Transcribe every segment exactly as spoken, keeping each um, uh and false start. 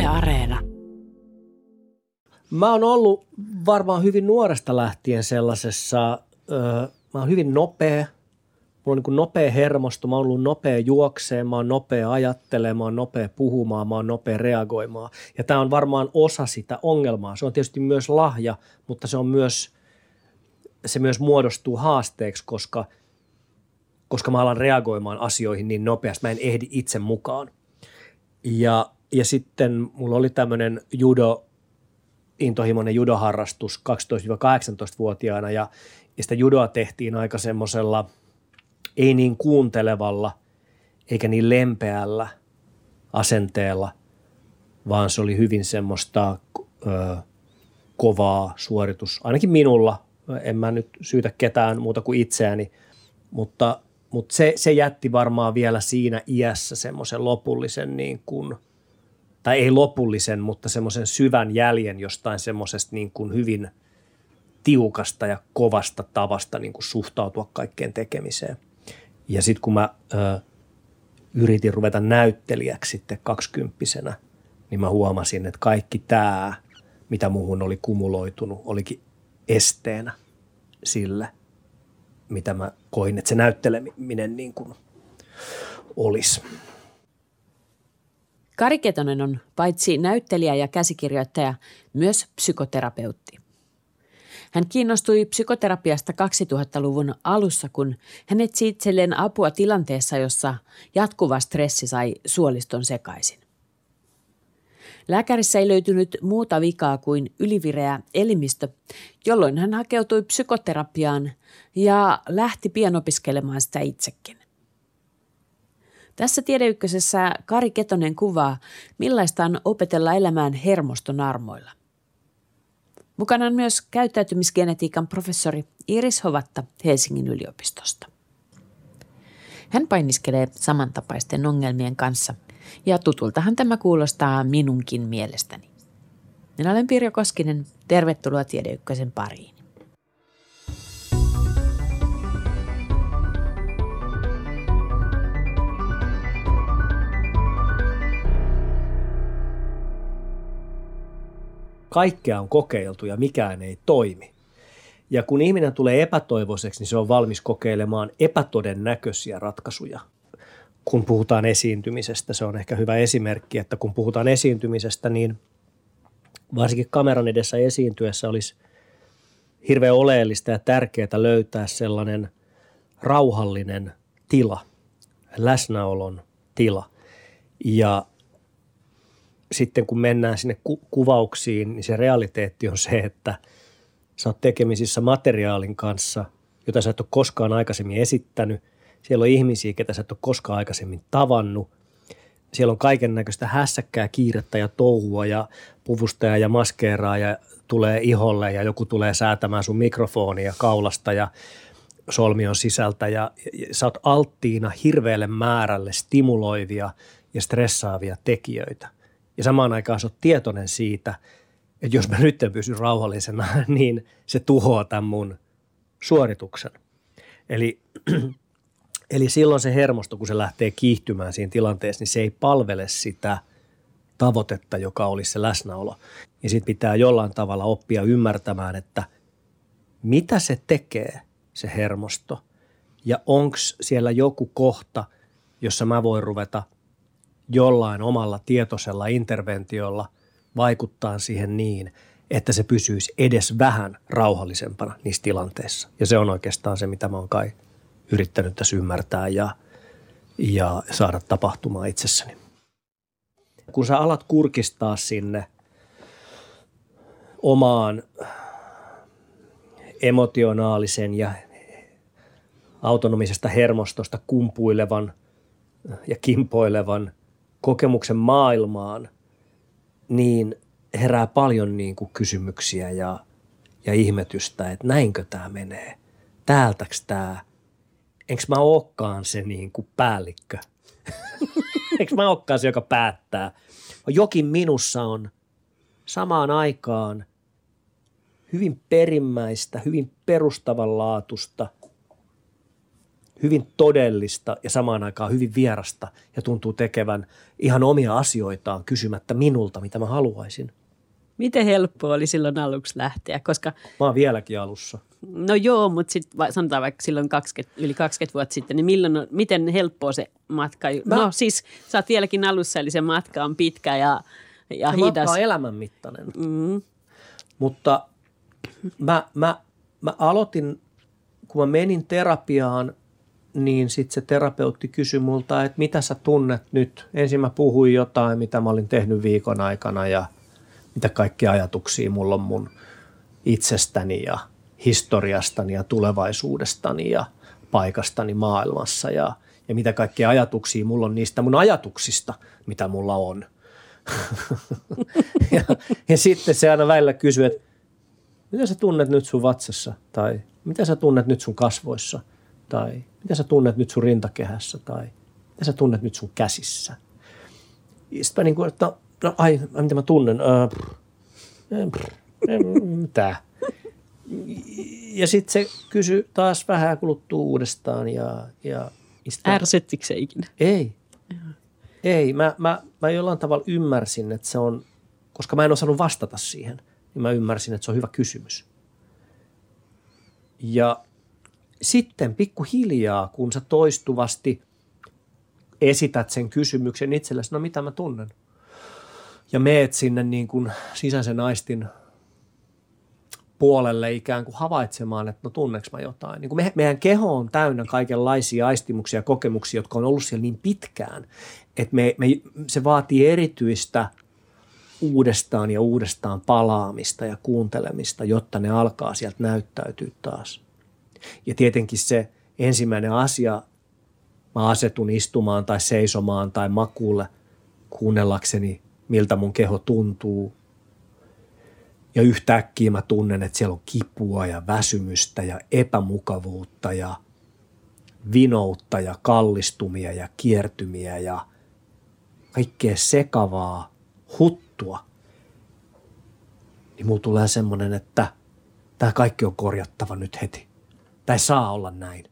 Areena. Mä oon ollut varmaan hyvin nuoresta lähtien sellaisessa, öö, mä oon hyvin nopea, mulla on niin kuin nopea hermosto, mä oon ollut nopea juokseen, mä oon nopea ajattelemaan, mä oon nopea puhumaan, mä oon nopea reagoimaan. Ja tää on varmaan osa sitä ongelmaa. Se on tietysti myös lahja, mutta se on myös, se myös muodostuu haasteeksi, koska, koska mä alan reagoimaan asioihin niin nopeasti, mä en ehdi itse mukaan. Ja, ja sitten mulla oli tämmöinen judo, intohimoinen judoharrastus kaksitoista–kahdeksantoista-vuotiaana ja, ja sitä judoa tehtiin aika semmoisella ei niin kuuntelevalla eikä niin lempeällä asenteella, vaan se oli hyvin semmoista ö, kovaa suoritus. Ainakin minulla, en mä nyt syytä ketään muuta kuin itseäni, mutta, mutta se, se jätti varmaan vielä siinä iässä semmoisen lopullisen niin kuin, tai ei lopullisen, mutta semmoisen syvän jäljen jostain semmoisesta niin kuin hyvin tiukasta ja kovasta tavasta niin kuin suhtautua kaikkeen tekemiseen. Ja sitten kun mä ö, yritin ruveta näyttelijäksi sitten kaksikymppisenä, niin mä huomasin, että kaikki tämä, mitä muuhun oli kumuloitunut, olikin esteenä sille, mitä mä koin, että se näytteleminen niin kuin olisi. Kari Ketonen on paitsi näyttelijä ja käsikirjoittaja, myös psykoterapeutti. Hän kiinnostui psykoterapiasta kaksituhattaluvun alussa, kun hän etsi itselleen apua tilanteessa, jossa jatkuva stressi sai suoliston sekaisin. Lääkärissä ei löytynyt muuta vikaa kuin ylivireä elimistö, jolloin hän hakeutui psykoterapiaan ja lähti pian opiskelemaan sitä itsekin. Tässä Tiedeykkösessä Kari Ketonen kuvaa, millaista on opetella elämään hermoston armoilla. Mukana on myös käyttäytymisgenetiikan professori Iiris Hovatta Helsingin yliopistosta. Hän painiskelee samantapaisten ongelmien kanssa ja tutultahan tämä kuulostaa minunkin mielestäni. Minä olen Pirjo Koskinen, tervetuloa Tiedeykkösen pariin. Kaikkea on kokeiltu ja mikään ei toimi. Ja kun ihminen tulee epätoivoiseksi, niin se on valmis kokeilemaan epätodennäköisiä ratkaisuja. Kun puhutaan esiintymisestä, se on ehkä hyvä esimerkki, että kun puhutaan esiintymisestä, niin varsinkin kameran edessä esiintyessä olisi hirveän oleellista ja tärkeää löytää sellainen rauhallinen tila, läsnäolon tila. Ja sitten kun mennään sinne ku- kuvauksiin, niin se realiteetti on se, että sä oot tekemisissä materiaalin kanssa, jota sä et ole koskaan aikaisemmin esittänyt. Siellä on ihmisiä, ketä sä et ole koskaan aikaisemmin tavannut. Siellä on kaiken näköistä hässäkkää, kiirettä ja touhua ja puvustaja ja maskeeraa ja tulee iholle ja joku tulee säätämään sun mikrofonia kaulasta ja solmion sisältä. Ja, ja sä oot alttiina hirveälle määrälle stimuloivia ja stressaavia tekijöitä. Ja samaan aikaan sä oot tietoinen siitä, että jos mä nyt en pysy rauhallisena, niin se tuhoaa tämän mun suorituksen. Eli, eli silloin se hermosto, kun se lähtee kiihtymään siinä tilanteessa, niin se ei palvele sitä tavoitetta, joka olisi se läsnäolo. Ja sitten pitää jollain tavalla oppia ymmärtämään, että mitä se tekee, se hermosto, ja onko siellä joku kohta, jossa mä voin ruveta jollain omalla tietoisella interventiolla vaikuttaa siihen niin, että se pysyisi edes vähän rauhallisempana niissä tilanteissa. Ja se on oikeastaan se, mitä mä oon kai yrittänyt tässä ymmärtää ja, ja saada tapahtumaan itsessäni. Kun sä alat kurkistaa sinne omaan emotionaalisen ja autonomisesta hermostosta kumpuilevan ja kimpoilevan kokemuksen maailmaan, niin herää paljon niin kuin kysymyksiä ja, ja ihmetystä, että näinkö tämä menee, täältäks tämä, enkö mä olekaan se niin kuin päällikkö, enkö mä olekaan se, joka päättää. Jokin minussa on samaan aikaan hyvin perimmäistä, hyvin perustavanlaatuista, hyvin todellista ja samaan aikaan hyvin vierasta ja tuntuu tekevän ihan omia asioitaan kysymättä minulta, mitä mä haluaisin. Miten helppoa oli silloin aluksi lähteä? Koska, mä oon vieläkin alussa. No joo, mutta sitten sanotaan vaikka silloin kaksikymmentä, yli kaksikymmentä vuotta sitten, niin milloin, miten helppoa se matka? Mä, no siis sä oot vieläkin alussa, eli se matka on pitkä ja, ja se hidas. matka on elämänmittainen. Mm. Mutta mä, mä, mä aloitin, kun mä menin terapiaan, niin sitten se terapeutti kysyi multa, että mitä sä tunnet nyt. Ensin mä puhuin jotain, mitä mä olin tehnyt viikon aikana ja mitä kaikkia ajatuksia mulla on mun itsestäni ja historiastani ja tulevaisuudestani ja paikastani maailmassa ja, ja mitä kaikkia ajatuksia mulla on niistä mun ajatuksista, mitä mulla on. ja, ja sitten se aina välillä kysyy, että mitä sä tunnet nyt sun vatsassa tai mitä sä tunnet nyt sun kasvoissa tai mitä sä tunnet nyt sun rintakehässä tai mitä sä tunnet nyt sun käsissä. Sitten niin kuin, että no, no ai, mitä mä tunnen? Äh, pff, mitä? Ja sitten se kysyi taas vähän kuluttua uudestaan. Ja, ja ärsyttikö se ikinä? Ei. Ei. Mä, mä, mä jollain tavalla ymmärsin, että se on, koska mä en osannut vastata siihen, niin mä ymmärsin, että se on hyvä kysymys. Ja sitten pikkuhiljaa, kun sä toistuvasti esität sen kysymyksen itsellesi, no mitä mä tunnen? Ja meet sinne niin kuin sisäisen aistin puolelle ikään kuin havaitsemaan, että no tunneks mä jotain. Niin kuin me, meidän keho on täynnä kaikenlaisia aistimuksia ja kokemuksia, jotka on ollut siellä niin pitkään, että me, me, se vaatii erityistä uudestaan ja uudestaan palaamista ja kuuntelemista, jotta ne alkaa sieltä näyttäytyä taas. Ja tietenkin se ensimmäinen asia, mä asetun istumaan tai seisomaan tai makuulle kuunnellakseni, miltä mun keho tuntuu. Ja yhtäkkiä mä tunnen, että siellä on kipua ja väsymystä ja epämukavuutta ja vinoutta ja kallistumia ja kiertymiä ja kaikkea sekavaa huttua. Niin mulla tulee semmoinen, että tämä kaikki on korjattava nyt heti. Tämä ei saa olla näin.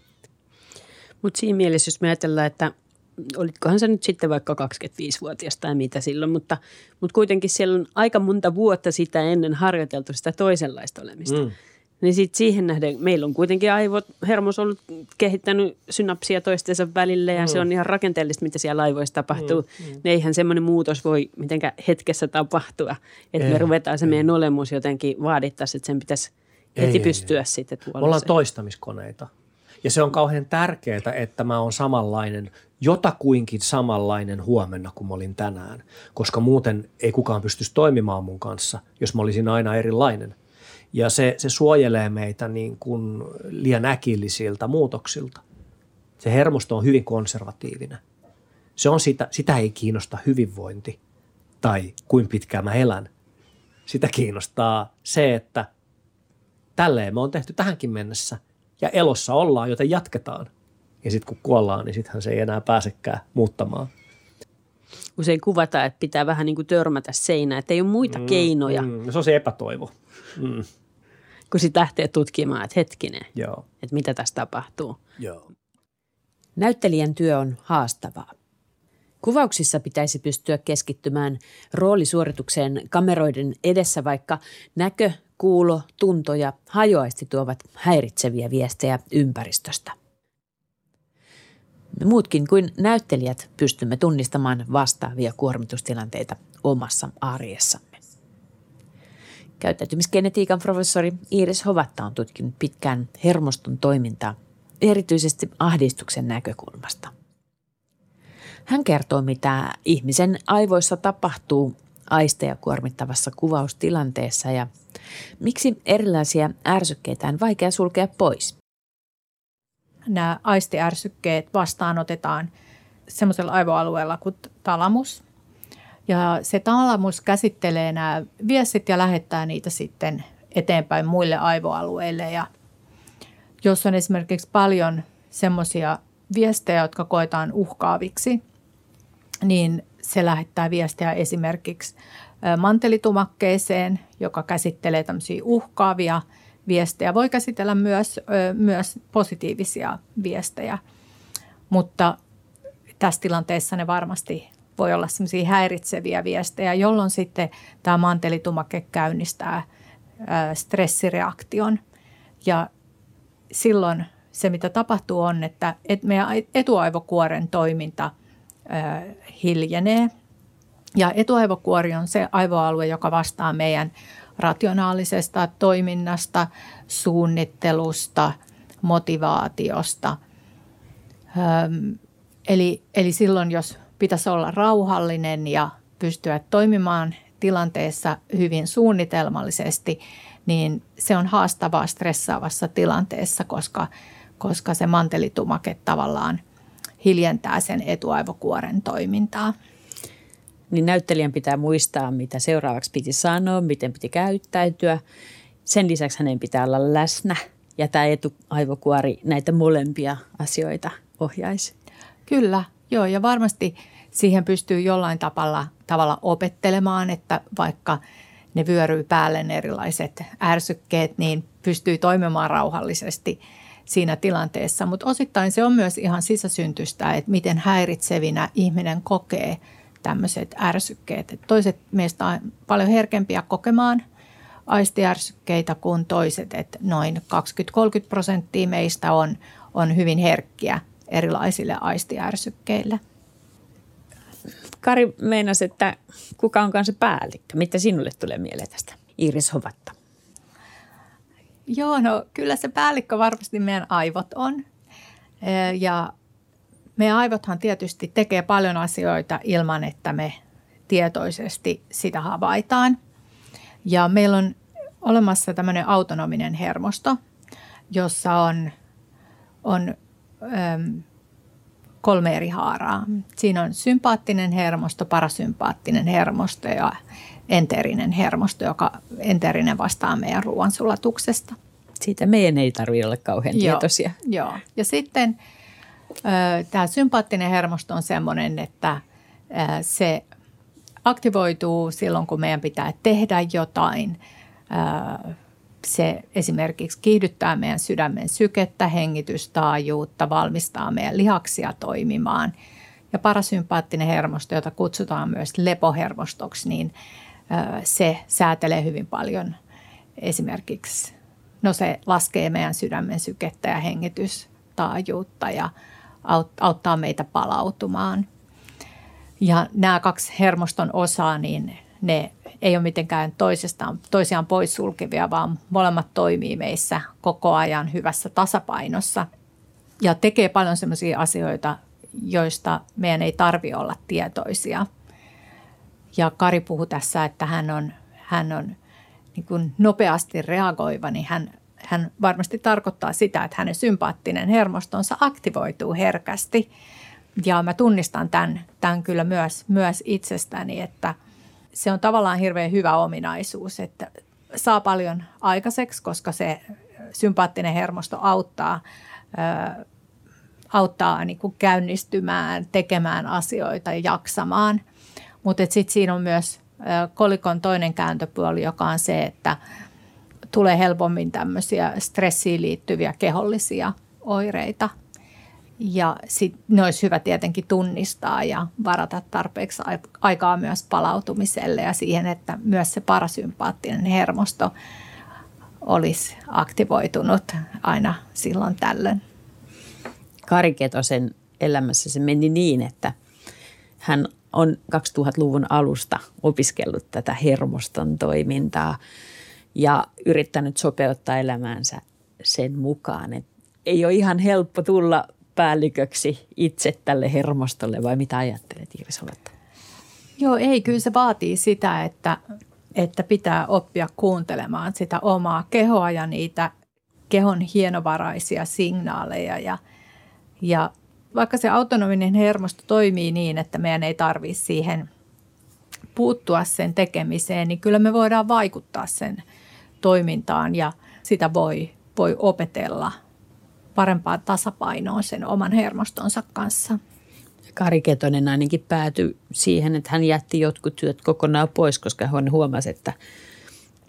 Mutta siinä mielessä, jos me ajatellaan, että olitkohan se nyt sitten vaikka kaksikymmentäviisivuotias tai mitä silloin, mutta, mutta kuitenkin siellä on aika monta vuotta sitä ennen harjoiteltu sitä toisenlaista olemista. Mm. Niin sitten siihen nähden, meillä on kuitenkin aivot, hermos ollut kehittänyt synapsia toistensa välille ja mm. se on ihan rakenteellista, mitä siellä aivoissa tapahtuu. Mm. Mm. Eihän semmoinen muutos voi mitenkään hetkessä tapahtua, että ei, me ruvetaan se ei. meidän olemus jotenkin vaadittaisiin, että sen pitäisi heti ei, pystyä ei, sitten. Me ollaan toistamiskoneita. Ja se on kauhean tärkeää, että mä oon samanlainen, jotakuinkin samanlainen huomenna kuin mä olin tänään, koska muuten ei kukaan pystyisi toimimaan mun kanssa, jos mä olisin aina erilainen. Ja se, se suojelee meitä niin kuin liian äkillisiltä muutoksilta. Se hermosto on hyvin konservatiivinen. Se on sitä, sitä ei kiinnosta hyvinvointi tai kuinka pitkään mä elän. Sitä kiinnostaa se, että tälleen me on tehty tähänkin mennessä. Ja elossa ollaan, joten jatketaan. Ja sitten kun kuollaan, niin sittenhän se ei enää pääsekään muuttamaan. Usein kuvataan, että pitää vähän niin kuin törmätä seinään, että ei ole muita mm, keinoja. Mm, se on se epätoivo. Mm. Kun sitten lähtee tutkimaan, että hetkinen, Joo. että mitä tässä tapahtuu. Joo. Näyttelijän työ on haastavaa. Kuvauksissa pitäisi pystyä keskittymään roolisuoritukseen kameroiden edessä, vaikka näkö, kuulo, tunto ja hajoaisti tuovat häiritseviä viestejä ympäristöstä. Me muutkin kuin näyttelijät pystymme tunnistamaan vastaavia kuormitustilanteita omassa arjessamme. Käyttäytymisgenetiikan professori Iiris Hovatta on tutkinut pitkään hermoston toimintaa, erityisesti ahdistuksen näkökulmasta. Hän kertoo, mitä ihmisen aivoissa tapahtuu aisteja kuormittavassa kuvaustilanteessa ja miksi erilaisia ärsykkeitä on vaikea sulkea pois. Nämä aistiärsykkeet vastaanotetaan semmoisella aivoalueella kuin talamus. Ja se talamus käsittelee nämä viestit ja lähettää niitä sitten eteenpäin muille aivoalueille. Ja jos on esimerkiksi paljon semmoisia viestejä, jotka koetaan uhkaaviksi, niin se lähettää viestejä esimerkiksi mantelitumakkeeseen, joka käsittelee tämmöisiä uhkaavia viestejä. Voi käsitellä myös, myös positiivisia viestejä, mutta tässä tilanteessa ne varmasti voi olla sellaisia häiritseviä viestejä, jolloin sitten tämä mantelitumake käynnistää stressireaktion. Ja silloin se, mitä tapahtuu, on, että meidän etuaivokuoren toiminta hiljenee. Ja etuaivokuori on se aivoalue, joka vastaa meidän rationaalisesta toiminnasta, suunnittelusta, motivaatiosta. Öm, eli, eli silloin, jos pitäisi olla rauhallinen ja pystyä toimimaan tilanteessa hyvin suunnitelmallisesti, niin se on haastavaa stressaavassa tilanteessa, koska, koska se mantelitumake tavallaan hiljentää sen etuaivokuoren toimintaa. Niin näyttelijän pitää muistaa, mitä seuraavaksi piti sanoa, miten piti käyttäytyä. Sen lisäksi hänen pitää olla läsnä ja tämä etuaivokuori näitä molempia asioita ohjaisi. Kyllä, joo, ja varmasti siihen pystyy jollain tavalla, tavalla opettelemaan, että vaikka ne vyöryy päälle ne erilaiset ärsykkeet, niin pystyy toimimaan rauhallisesti siinä tilanteessa. Mutta osittain se on myös ihan sisäsyntystä, että miten häiritsevinä ihminen kokee tämmöiset ärsykkeet. Et toiset meistä on paljon herkempiä kokemaan aistiärsykkeitä kuin toiset, että noin kaksikymmentä kolmekymmentä prosenttia meistä on, on hyvin herkkiä erilaisille aistiärsykkeille. Kari meinasi, että kuka onkaan se päällikkö? Mitä sinulle tulee mieleen tästä, Iiris Hovatta? Joo, no kyllä se päällikkö varmasti meidän aivot on. Ja meidän aivothan tietysti tekee paljon asioita ilman, että me tietoisesti sitä havaitaan. Ja meillä on olemassa tämmöinen autonominen hermosto, jossa on, on äm, kolme eri haaraa. Siinä on sympaattinen hermosto, parasympaattinen hermosto ja enteerinen hermosto, joka enteerinen vastaa meidän ruoansulatuksesta. Siitä meidän ei tarvitse olla kauhean Joo, tietoisia. Joo. Ja sitten tämä sympaattinen hermosto on sellainen, että se aktivoituu silloin, kun meidän pitää tehdä jotain. Se esimerkiksi kiihdyttää meidän sydämen sykettä, hengitystaajuutta, valmistaa meidän lihaksia toimimaan. Ja parasympaattinen hermosto, jota kutsutaan myös lepohermostoksi, niin se säätelee hyvin paljon esimerkiksi, no se laskee meidän sydämen sykettä ja hengitystaajuutta ja auttaa meitä palautumaan. Ja nämä kaksi hermoston osaa, niin ne ei ole mitenkään toisestaan, toisiaan poissulkevia, vaan molemmat toimii meissä koko ajan hyvässä tasapainossa. Ja tekee paljon sellaisia asioita, joista meidän ei tarvitse olla tietoisia. Ja Kari puhui tässä, että hän on, hän on niin kuin nopeasti reagoiva, niin hän, hän varmasti tarkoittaa sitä, että hänen sympaattinen hermostonsa aktivoituu herkästi. Ja mä tunnistan tämän, tämän kyllä myös, myös itsestäni, että se on tavallaan hirveän hyvä ominaisuus, että saa paljon aikaiseksi, koska se sympaattinen hermosto auttaa, ää, auttaa niin kuin käynnistymään, tekemään asioita ja jaksamaan. Mutta sitten siinä on myös ää, kolikon toinen kääntöpuoli, joka on se, että tulee helpommin tämmöisiä stressiin liittyviä kehollisia oireita. Ja sit ne olisi hyvä tietenkin tunnistaa ja varata tarpeeksi aikaa myös palautumiselle ja siihen, että myös se parasympaattinen hermosto olisi aktivoitunut aina silloin tällöin. Kari Ketosen elämässä se meni niin, että hän on kaksituhattaluvun alusta opiskellut tätä hermoston toimintaa ja yrittänyt sopeuttaa elämäänsä sen mukaan. Et ei ole ihan helppo tulla päälliköksi itse tälle hermostolle, vai mitä ajattelet, Iiris Hovatta? Joo, ei, kyllä se vaatii sitä, että, että pitää oppia kuuntelemaan sitä omaa kehoa ja niitä kehon hienovaraisia signaaleja. Ja, ja vaikka se autonominen hermosto toimii niin, että meidän ei tarvitse siihen puuttua sen tekemiseen, niin kyllä me voidaan vaikuttaa sen toimintaan ja sitä voi, voi opetella parempaa tasapainoa sen oman hermostonsa kanssa. Kari Ketonen ainakin päätyi siihen, että hän jätti jotkut työt kokonaan pois, koska hän huomasi, että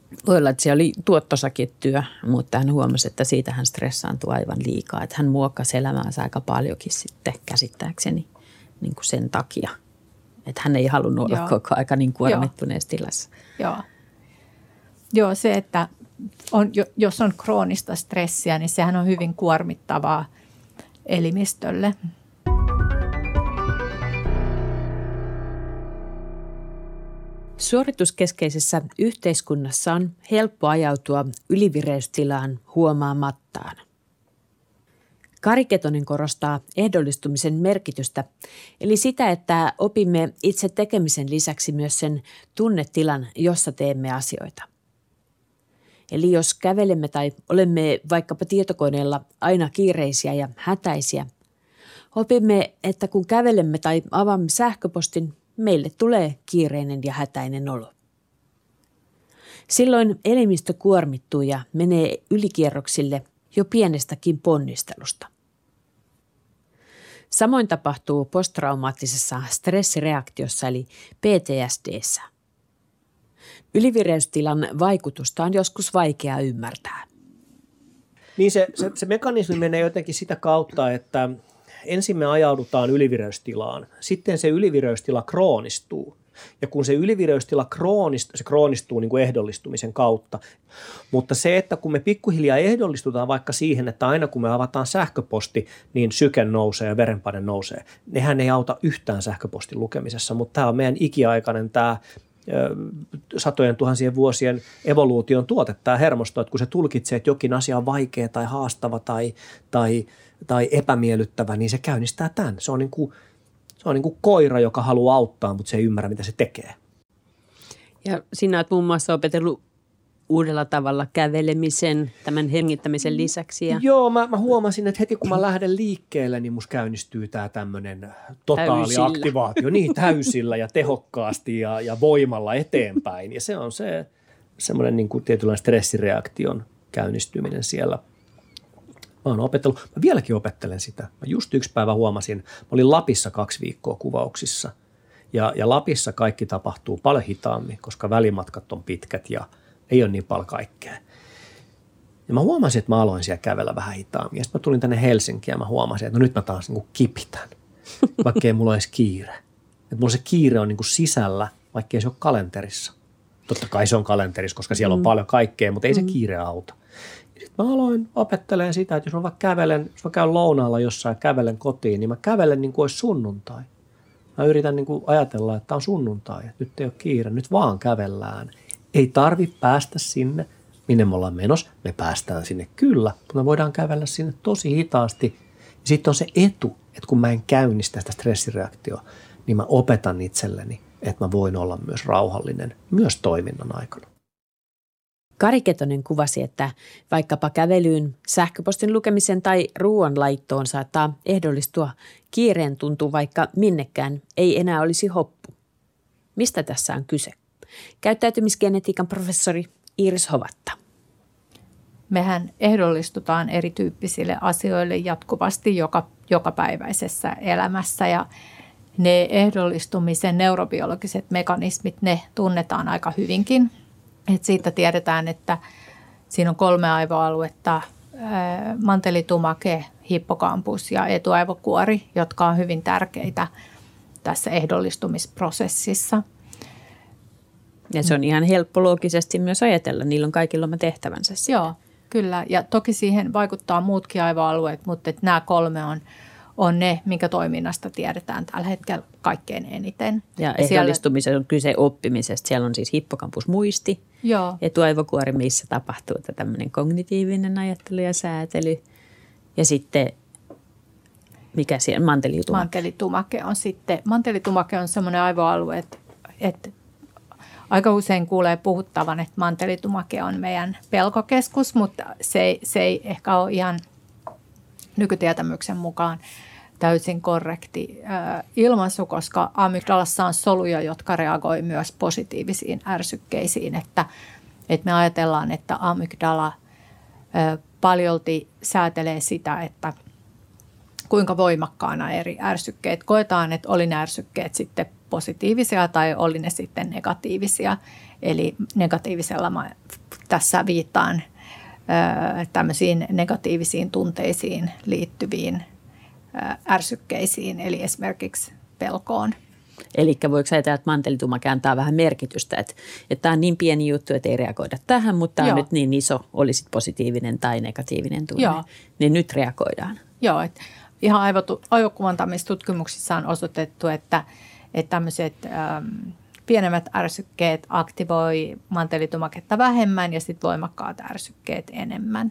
Voi olla, että se oli tuottosakin työ, mutta hän huomasi, että siitä hän stressaantui aivan liikaa. Että hän muokkasi elämäänsä aika paljonkin sitten käsittääkseni niin kuin sen takia. Että hän ei halunnut olla Joo. koko aika niin kuormittuneessa tilassa. Joo. Joo, se, että on, jos on kroonista stressiä, niin sehän on hyvin kuormittavaa elimistölle. Suorituskeskeisessä yhteiskunnassa on helppo ajautua ylivireystilaan huomaamattaan. Kari Ketonen korostaa ehdollistumisen merkitystä, eli sitä, että opimme itse tekemisen lisäksi myös sen tunnetilan, jossa teemme asioita. Eli jos kävelemme tai olemme vaikkapa tietokoneella aina kiireisiä ja hätäisiä, opimme, että kun kävelemme tai avaamme sähköpostin, meille tulee kiireinen ja hätäinen olo. Silloin elimistö kuormittuu ja menee ylikierroksille jo pienestäkin ponnistelusta. Samoin tapahtuu posttraumaattisessa stressireaktiossa eli P T S D:ssä. Ylivireystilan vaikutusta on joskus vaikea ymmärtää. Niin se, se, se mekanismi menee jotenkin sitä kautta, että ensin me ajaudutaan ylivireystilaan, sitten se ylivireystila kroonistuu. Ja kun se ylivireystila kroonistuu, se kroonistuu niin kuin ehdollistumisen kautta. Mutta se, että kun me pikkuhiljaa ehdollistutaan vaikka siihen, että aina kun me avataan sähköposti, niin syke nousee ja verenpaine nousee. Nehän ei auta yhtään sähköpostin lukemisessa, mutta tämä on meidän ikiaikainen tämä satojen tuhansien vuosien evoluution tuote, tämä hermosto, että kun se tulkitsee, että jokin asia on vaikea tai haastava tai, tai, tai epämiellyttävä, niin se käynnistää tämän. Se on niin kuin, se on niin kuin koira, joka haluaa auttaa, mutta se ei ymmärrä, mitä se tekee. Ja sinä olet muun muassa opetellut uudella tavalla kävelemisen, tämän hengittämisen lisäksi. Ja... Joo, mä, mä huomasin, että heti kun mä lähden liikkeelle, niin musta käynnistyy tämä tämmöinen totaali aktivaatio. Niin, täysillä ja tehokkaasti ja, ja voimalla eteenpäin. Ja se on se semmoinen niin kuin tietynlainen stressireaktion käynnistyminen siellä. Mä oon opetellut, mä vieläkin opettelen sitä. Mä just yksi päivä huomasin, mä olin Lapissa kaksi viikkoa kuvauksissa. Ja, ja Lapissa kaikki tapahtuu paljon hitaammin, koska välimatkat on pitkät ja ei ole niin paljon kaikkea. Ja mä huomasin, että mä aloin siellä kävellä vähän hitaammin. Ja sitten mä tulin tänne Helsinkiin ja mä huomasin, että no nyt mä taas niin kuin kipitän, vaikka ei mulla edes kiire. Että mulla se kiire on niin kuin sisällä, vaikka ei se ole kalenterissa. Totta kai se on kalenterissa, koska siellä on mm. paljon kaikkea, mutta ei se kiire auta. Ja sitten mä aloin opettelemaan sitä, että jos mä vaikka kävelen, jos mä käyn lounaalla jossain kävelen kotiin, niin mä kävelen niin kuin olisi sunnuntai. Mä yritän niin kuin ajatella, että on sunnuntai, että nyt ei ole kiire, nyt vaan kävellään. Ei tarvitse päästä sinne, minne me ollaan menossa. Me päästään sinne kyllä, mutta me voidaan kävellä sinne tosi hitaasti. Ja sitten on se etu, että kun mä en käynnistä sitä stressireaktioa, niin mä opetan itselleni, että mä voin olla myös rauhallinen myös toiminnan aikana. Kari Ketonen kuvasi, että vaikkapa kävelyyn, sähköpostin lukemisen tai ruoan laittoon saattaa ehdollistua kiireen tuntuu, vaikka minnekään ei enää olisi hoppu. Mistä tässä on kyse? Käyttäytymisgenetiikan professori Iiris Hovatta. Mehän ehdollistutaan erityyppisille asioille jatkuvasti joka, jokapäiväisessä elämässä ja ne ehdollistumisen neurobiologiset mekanismit, ne tunnetaan aika hyvinkin. Et siitä tiedetään, että siinä on kolme aivoaluetta, mantelitumake, hippokampus ja etuaivokuori, jotka on hyvin tärkeitä tässä ehdollistumisprosessissa. Ja se on ihan helppo loogisesti myös ajatella, niillä on kaikilla oma tehtävänsä. Siinä. Joo, kyllä. Ja toki siihen vaikuttaa muutkin aivoalueet, mutta että nämä kolme on, on ne, minkä toiminnasta tiedetään tällä hetkellä kaikkein eniten. Ja ehdollistumisessa on kyse oppimisesta. Siellä on siis hippokampus muisti, Joo. etuaivokuori, missä tapahtuu tämmöinen kognitiivinen ajattelu ja säätely. Ja sitten, mikä siellä, mantelitumake. Mantelitumake on sitten, mantelitumake on semmoinen aivoalue, että, että aika usein kuulee puhuttavan, että mantelitumake on meidän pelkokeskus, mutta se ei, se ei ehkä ole ihan nykytietämyksen mukaan täysin korrekti äh, ilmaisu, koska amygdalassa on soluja, jotka reagoi myös positiivisiin ärsykkeisiin. Että, että me ajatellaan, että amygdala äh, paljolti säätelee sitä, että kuinka voimakkaana eri ärsykkeet koetaan, että oli ne ärsykkeet sitten positiivisia tai oli ne sitten negatiivisia. Eli negatiivisella mä tässä viittaan tämmöisiin negatiivisiin tunteisiin liittyviin ärsykkeisiin, eli esimerkiksi pelkoon. Eli voiko ajatella, että mantelituma kääntää vähän merkitystä, että, että tämä on niin pieni juttu, että ei reagoida tähän, mutta tämä on nyt niin iso, olisit positiivinen tai negatiivinen tunne, Joo. niin nyt reagoidaan. Joo, että ihan aivotu, aivokuvantamistutkimuksissa on osoitettu, että, että tämmöiset ähm, pienemmät ärsykkeet aktivoi mantelitumaketta vähemmän ja sitten voimakkaat ärsykkeet enemmän.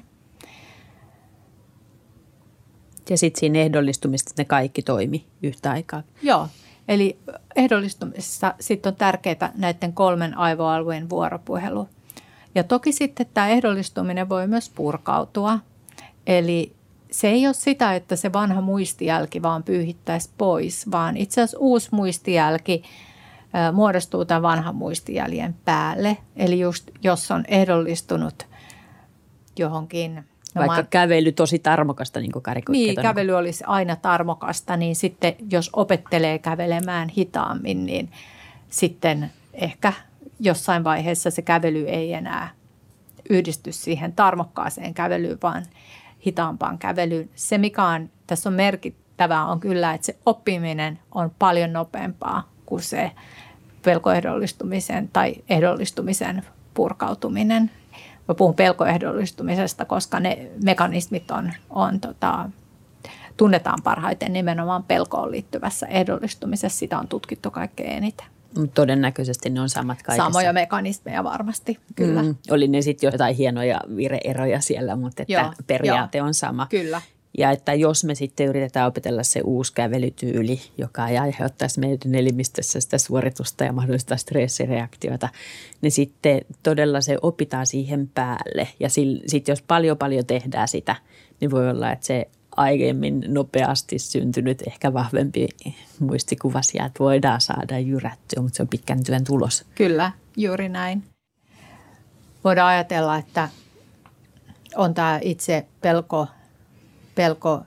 Ja sitten siinä ehdollistumista ne kaikki toimi yhtä aikaa. Joo. Eli ehdollistumisessa sitten on tärkeää näiden kolmen aivoalueen vuoropuhelu. Ja toki sitten tämä ehdollistuminen voi myös purkautua. Eli se ei ole sitä, että se vanha muistijälki vaan pyyhittäisi pois, vaan itse asiassa uusi muistijälki muodostuu tämän vanhan muistijäljen päälle. Eli just jos on ehdollistunut johonkin... Vaikka no, kävely tosi tarmokasta, niin kuin Kari Niin, kävely olisi aina tarmokasta, niin sitten jos opettelee kävelemään hitaammin, niin sitten ehkä jossain vaiheessa se kävely ei enää yhdisty siihen tarmokkaaseen kävelyyn, vaan hitaampaan kävelyyn. Se, mikä on, tässä on merkittävää, on kyllä, että se oppiminen on paljon nopeampaa kuin se pelkoehdollistumisen tai ehdollistumisen purkautuminen. Mä puhun pelkoehdollistumisesta, koska ne mekanismit on, on tota, tunnetaan parhaiten nimenomaan pelkoon liittyvässä ehdollistumisessa. Sitä on tutkittu kaikkein eniten. Todennäköisesti ne on samat kaikessa. Samoja mekanismeja varmasti, kyllä. Mm, oli ne sitten jotain hienoja vire-eroja siellä, mutta että joo, periaate jo. on sama. Kyllä. Ja että jos me sitten yritetään opetella se uusi kävelytyyli, joka ei aiheuttaisi meidän elimistössä sitä suoritusta ja mahdollista stressireaktiota, niin sitten todella se opitaan siihen päälle. Ja sitten jos paljon paljon tehdään sitä, niin voi olla, että se aiemmin nopeasti syntynyt, ehkä vahvempi muistikuva sieltä voidaan saada jyrättyä, mutta se on pitkän työn tulos. Kyllä, juuri näin. Voidaan ajatella, että on tämä itse pelko, pelko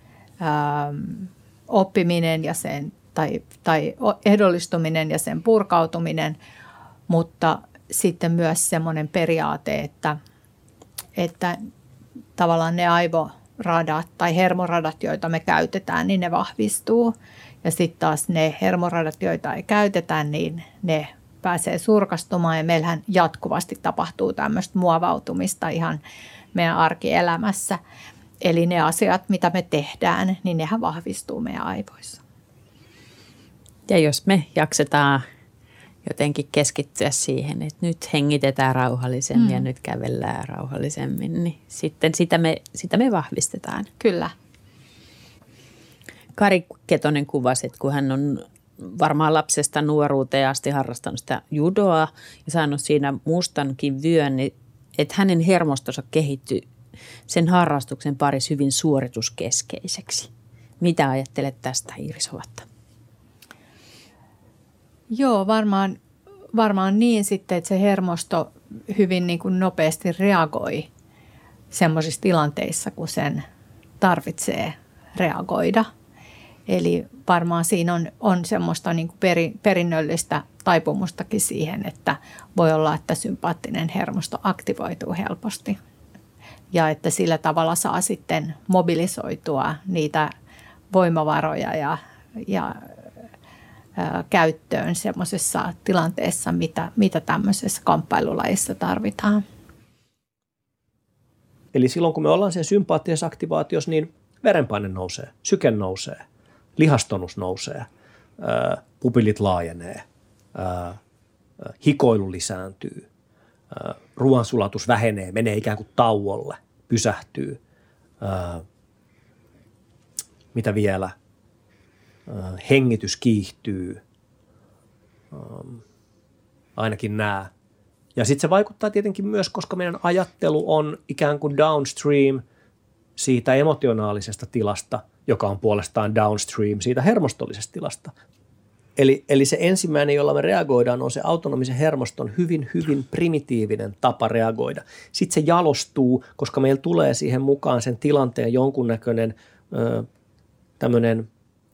ähm, oppiminen ja sen, tai, tai ehdollistuminen ja sen purkautuminen, mutta sitten myös semmoinen periaate, että, että tavallaan ne aivoradat tai hermoradat, joita me käytetään, niin ne vahvistuu. Ja sitten taas ne hermoradat, joita ei käytetä, niin ne pääsee surkastumaan. Ja meillähän jatkuvasti tapahtuu tämmöistä muovautumista ihan meidän arkielämässä. Eli ne asiat, mitä me tehdään, niin nehän vahvistuu meidän aivoissa. Ja jos me jaksetaan jotenkin keskittyä siihen, että nyt hengitetään rauhallisemmin mm. ja nyt kävellään rauhallisemmin, niin sitten sitä me, sitä me vahvistetaan. Kyllä. Kari Ketonen kuvasi, että kun hän on varmaan lapsesta nuoruuteen asti harrastanut sitä judoa ja saanut siinä mustankin vyön, niin että hänen hermostonsa kehittyi sen harrastuksen parissa hyvin suorituskeskeiseksi. Mitä ajattelet tästä, Iiris Hovatta? Joo, varmaan, varmaan niin sitten, että se hermosto hyvin niin kuin nopeasti reagoi semmoisissa tilanteissa, kun sen tarvitsee reagoida. Eli varmaan siinä on, on semmoista niin kuin peri, perinnöllistä taipumustakin siihen, että voi olla, että sympaattinen hermosto aktivoituu helposti. Ja että sillä tavalla saa sitten mobilisoitua niitä voimavaroja ja, ja ä, käyttöön semmoisessa tilanteessa, mitä, mitä tämmöisessä kamppailulajissa tarvitaan. Eli silloin, kun me ollaan sen sympaattisessa aktivaatiossa, niin verenpaine nousee, syke nousee, lihastonus nousee, ää, pupillit laajenee, ää, hikoilu lisääntyy. Ruoansulatus vähenee, menee ikään kuin tauolle, pysähtyy. Ää, mitä vielä? Ää, hengitys kiihtyy. Ää, ainakin nämä. Ja sitten se vaikuttaa tietenkin myös, koska meidän ajattelu on ikään kuin downstream siitä emotionaalisesta tilasta, joka on puolestaan downstream siitä hermostollisesta tilasta. Eli, eli se ensimmäinen, jolla me reagoidaan, on se autonomisen hermoston hyvin, hyvin primitiivinen tapa reagoida. Sitten se jalostuu, koska meillä tulee siihen mukaan sen tilanteen jonkunnäköinen ö, tämmöinen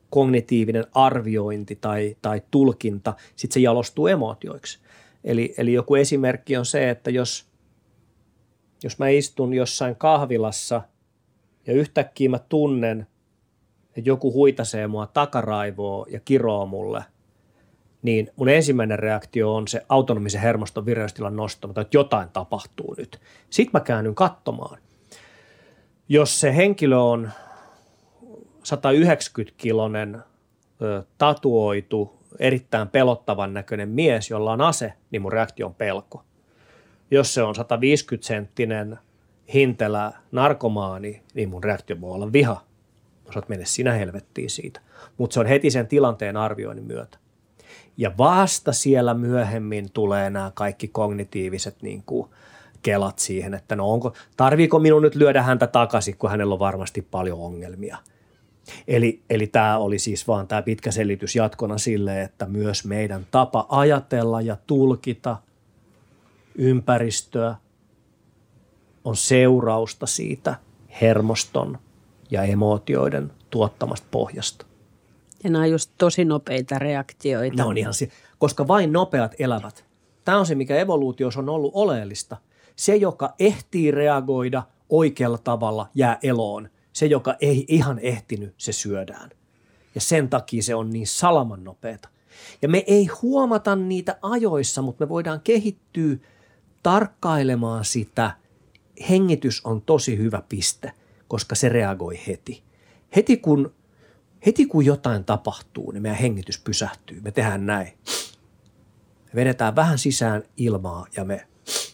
kognitiivinen arviointi tai, tai tulkinta, sitten se jalostuu emootioiksi. Eli, eli joku esimerkki on se, että jos, jos mä istun jossain kahvilassa ja yhtäkkiä mä tunnen, että joku huitasee mua takaraivoa ja kiroo mulle, niin mun ensimmäinen reaktio on se autonomisen hermoston vireystilan nosto, että jotain tapahtuu nyt. Sitten mä käännyn katsomaan. Jos se henkilö on sata yhdeksänkymmentä-kiloinen tatuoitu, erittäin pelottavan näköinen mies, jolla on ase, niin mun reaktio on pelko. Jos se on sata viisikymmentä-senttinen hintelä narkomaani, niin mun reaktio voi olla viha. Mä saat mennä sinä helvettiin siitä. Mutta se on heti sen tilanteen arvioinnin myötä. Ja vasta siellä myöhemmin tulee nämä kaikki kognitiiviset niin kuin kelat siihen, että no onko, tarviiko minun nyt lyödä häntä takaisin, kun hänellä on varmasti paljon ongelmia. Eli, eli tämä oli siis vaan tämä pitkä selitys jatkona sille, että myös meidän tapa ajatella ja tulkita ympäristöä on seurausta siitä hermoston ja emootioiden tuottamasta pohjasta. Ja nämä on just tosi nopeita reaktioita. Ne on ihan si- koska vain nopeat elävät. Tämä on se, mikä evoluutiossa on ollut oleellista. Se, joka ehtii reagoida oikealla tavalla, jää eloon. Se, joka ei ihan ehtinyt, se syödään. Ja sen takia se on niin salaman nopeata. Ja me ei huomata niitä ajoissa, mutta me voidaan kehittyä tarkkailemaan sitä. Hengitys on tosi hyvä piste, koska se reagoi heti. Heti kun, heti kun jotain tapahtuu, niin meidän hengitys pysähtyy. Me tehdään näin. Me vedetään vähän sisään ilmaa ja me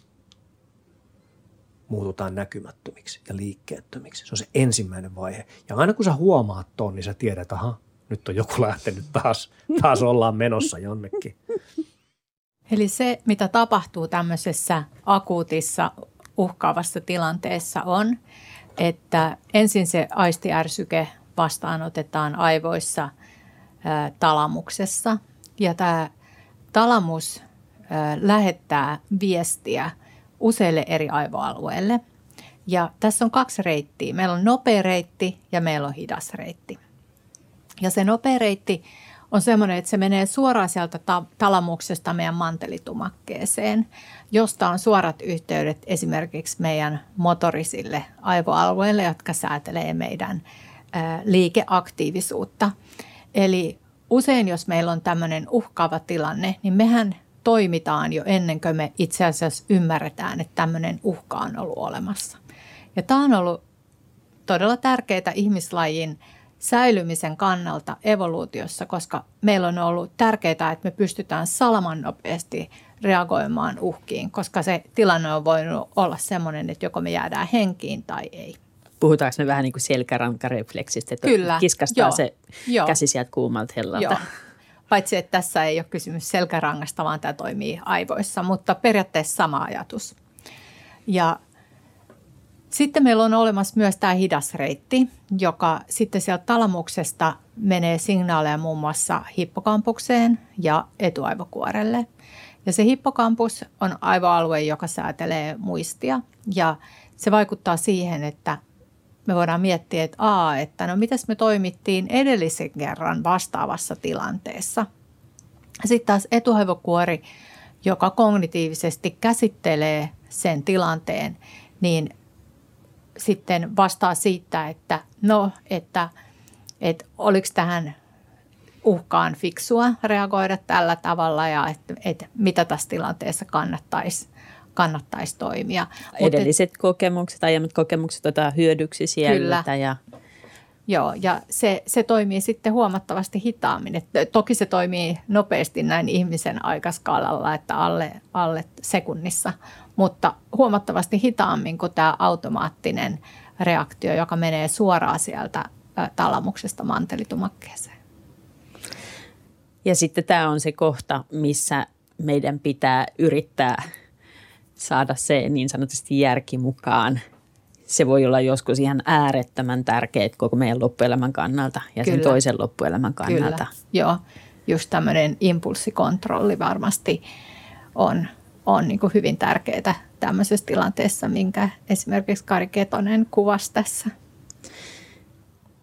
muututaan näkymättömiksi ja liikkeettömiksi. Se on se ensimmäinen vaihe. Ja aina kun sä huomaat ton, niin sä tiedät, että aha, nyt on joku lähtenyt taas, taas ollaan menossa jonnekin. Eli se, mitä tapahtuu tämmöisessä akuutissa uhkaavassa tilanteessa on, että ensin se aistiärsyke vastaanotetaan aivoissa ää, talamuksessa ja tämä talamus ää, lähettää viestiä useille eri aivoalueille. Ja tässä on kaksi reittiä. Meillä on nopea reitti ja meillä on hidas reitti. Ja se nopea reitti on semmoinen, että se menee suoraan sieltä ta- talamuksesta meidän mantelitumakkeeseen, josta on suorat yhteydet esimerkiksi meidän motorisille aivoalueille, jotka säätelee meidän ää, liikeaktiivisuutta. Eli usein, jos meillä on tämmöinen uhkaava tilanne, niin mehän toimitaan jo ennen kuin me itse asiassa ymmärretään, että tämmöinen uhka on ollut olemassa. Ja tämä on ollut todella tärkeää ihmislajin säilymisen kannalta evoluutiossa, koska meillä on ollut tärkeää, että me pystytään salaman nopeasti reagoimaan uhkiin, koska se tilanne on voinut olla sellainen, että joko me jäädään henkiin tai ei. Puhutaanko me vähän niin kuin selkärankarefleksistä, että Kyllä, kiskastaa joo, se joo. käsi sieltä kuumalta hellalta? Joo. Paitsi, että tässä ei ole kysymys selkärangasta, vaan tämä toimii aivoissa, mutta periaatteessa sama ajatus. Ja sitten meillä on olemassa myös tämä hidas reitti, joka sitten sieltä talamuksesta menee signaaleja muun muassa hippokampukseen ja etuaivokuorelle. Ja se hippokampus on aivoalue, joka säätelee muistia ja se vaikuttaa siihen, että me voidaan miettiä, että, aa, että no mitäs me toimittiin edellisen kerran vastaavassa tilanteessa. Sitten taas etuaivokuori, joka kognitiivisesti käsittelee sen tilanteen, niin sitten vastaa siitä, että no, että, että oliko tähän uhkaan fiksua reagoida tällä tavalla ja että, että mitä tässä tilanteessa kannattaisi, kannattaisi toimia. Edelliset Mut, kokemukset, aiemmat kokemukset otetaan hyödyksi sieltä. Kyllä. Ja Joo, ja se, se toimii sitten huomattavasti hitaammin. Et toki se toimii nopeasti näin ihmisen aikaskaalalla, että alle, alle sekunnissa, mutta huomattavasti hitaammin kuin tämä automaattinen reaktio, joka menee suoraan sieltä talamuksesta mantelitumakkeeseen. Ja sitten tämä on se kohta, missä meidän pitää yrittää saada se niin sanotusti järki mukaan. Se voi olla joskus ihan äärettömän tärkeä koko meidän loppuelämän kannalta ja Kyllä. sen toisen loppuelämän kannalta. Kyllä, joo. Just tämmöinen impulssikontrolli varmasti on, on niin kuin hyvin tärkeää tämmöisessä tilanteessa, minkä esimerkiksi Kari Ketonen kuvasi tässä.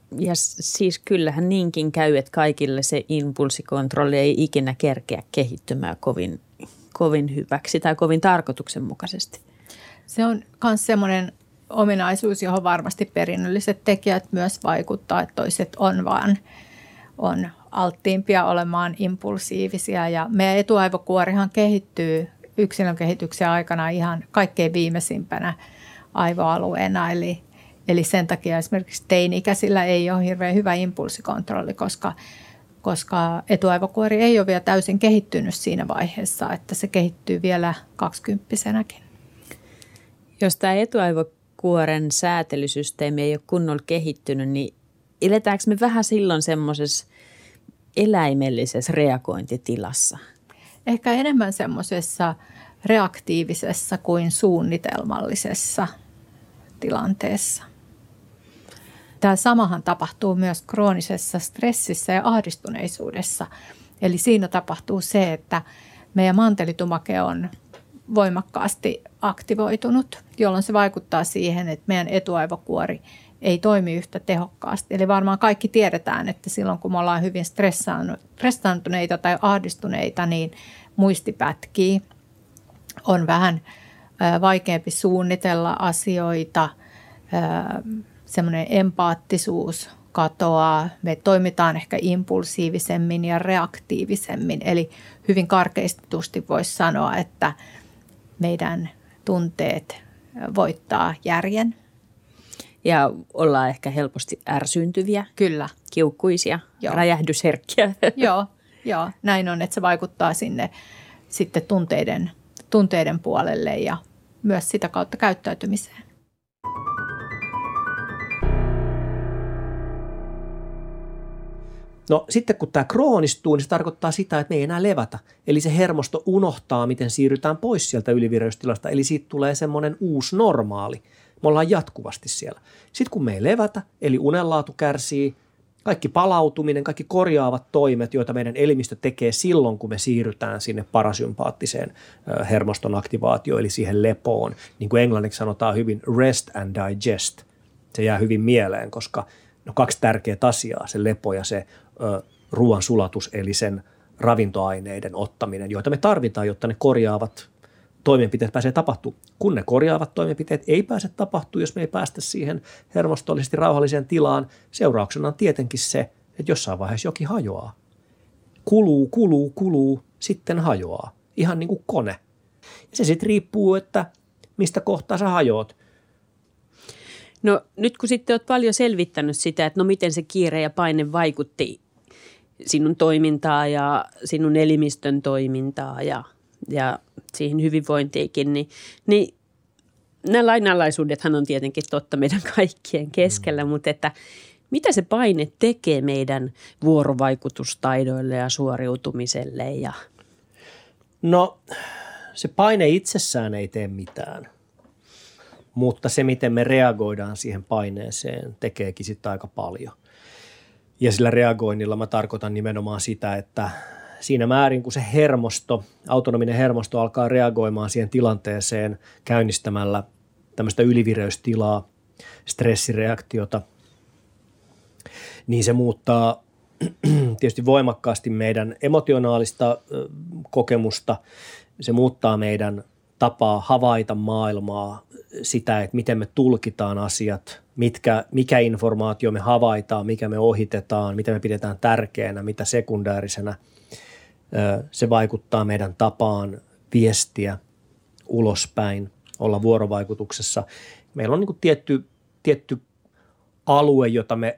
Ja siis kyllähän niinkin käy, että kaikille se impulssikontrolli ei ikinä kerkeä kehittymään kovin, kovin hyväksi tai kovin tarkoituksenmukaisesti. Se on myös semmoinen ominaisuus, johon varmasti perinnölliset tekijät myös vaikuttaa, että toiset on vaan on alttiimpia olemaan impulsiivisia. Ja meidän etuaivokuorihan kehittyy yksilön kehityksen aikana ihan kaikkein viimeisimpänä aivoalueena, eli Eli sen takia esimerkiksi teini-ikäisillä ei ole hirveän hyvä impulssikontrolli, koska, koska etuaivokuori ei ole vielä täysin kehittynyt siinä vaiheessa, että se kehittyy vielä kaksikymppisenäkin. Jos tämä etuaivokuoren säätelysysteemi ei ole kunnolla kehittynyt, niin eletäänkö me vähän silloin semmoisessa eläimellisessä reagointitilassa? Ehkä enemmän semmoisessa reaktiivisessa kuin suunnitelmallisessa tilanteessa. Tämä samahan tapahtuu myös kroonisessa stressissä ja ahdistuneisuudessa. Eli siinä tapahtuu se, että meidän mantelitumake on voimakkaasti aktivoitunut, jolloin se vaikuttaa siihen, että meidän etuaivokuori ei toimi yhtä tehokkaasti. Eli varmaan kaikki tiedetään, että silloin kun me ollaan hyvin stressaantuneita tai ahdistuneita, niin muisti pätkii. On vähän vaikeampi suunnitella asioita, semmoinen empaattisuus katoaa, me toimitaan ehkä impulsiivisemmin ja reaktiivisemmin, eli hyvin karkeistetusti voisi sanoa, että meidän tunteet voittaa järjen. Ja ollaan ehkä helposti ärsyyntyviä, kyllä, kiukkuisia, joo, räjähdysherkkiä. Joo, joo, näin on, että se vaikuttaa sinne sitten tunteiden, tunteiden puolelle ja myös sitä kautta käyttäytymiseen. No sitten kun tämä kroonistuu, niin se tarkoittaa sitä, että me ei enää levätä. Eli se hermosto unohtaa, miten siirrytään pois sieltä ylivireystilasta. Eli siitä tulee semmoinen uusi normaali. Me ollaan jatkuvasti siellä. Sitten kun me ei levätä, eli unenlaatu kärsii, kaikki palautuminen, kaikki korjaavat toimet, joita meidän elimistö tekee silloin, kun me siirrytään sinne parasympaattiseen hermoston aktivaatioon, eli siihen lepoon. Niin kuin englanniksi sanotaan hyvin rest and digest. Se jää hyvin mieleen, koska no kaksi tärkeää asiaa, se lepo ja se ö, ruoan sulatus, eli sen ravintoaineiden ottaminen, joita me tarvitaan, jotta ne korjaavat toimenpiteet pääsee tapahtumaan. Kun ne korjaavat toimenpiteet ei pääse tapahtumaan, jos me ei päästä siihen hermostollisesti rauhalliseen tilaan, seurauksena on tietenkin se, että jossain vaiheessa jokin hajoaa. Kuluu, kuluu, kuluu, sitten hajoaa. Ihan niin kuin kone. Ja se sitten riippuu, että mistä kohtaa sä hajoat. No nyt kun sitten olet paljon selvittänyt sitä, että no miten se kiire ja paine vaikutti sinun toimintaa ja sinun elimistön toimintaa ja, ja siihen hyvinvointiinkin, niin, niin nämä lainalaisuudethan on tietenkin totta meidän kaikkien keskellä, mm. mutta että mitä se paine tekee meidän vuorovaikutustaidoille ja suoriutumiselle? Ja... No se paine itsessään ei tee mitään. Mutta se, miten me reagoidaan siihen paineeseen, tekeekin sitten aika paljon. Ja sillä reagoinnilla mä tarkoitan nimenomaan sitä, että siinä määrin, kun se hermosto, autonominen hermosto alkaa reagoimaan siihen tilanteeseen käynnistämällä tämmöistä ylivireystilaa, stressireaktiota, niin se muuttaa tietysti voimakkaasti meidän emotionaalista kokemusta. Se muuttaa meidän tapaa havaita maailmaa, sitä, että miten me tulkitaan asiat, mitkä, mikä informaatio me havaitaan, mikä me ohitetaan, mitä me pidetään tärkeänä, mitä sekundäärisenä. Se vaikuttaa meidän tapaan viestiä ulospäin, olla vuorovaikutuksessa. Meillä on niin kuin tietty, tietty alue, jota me,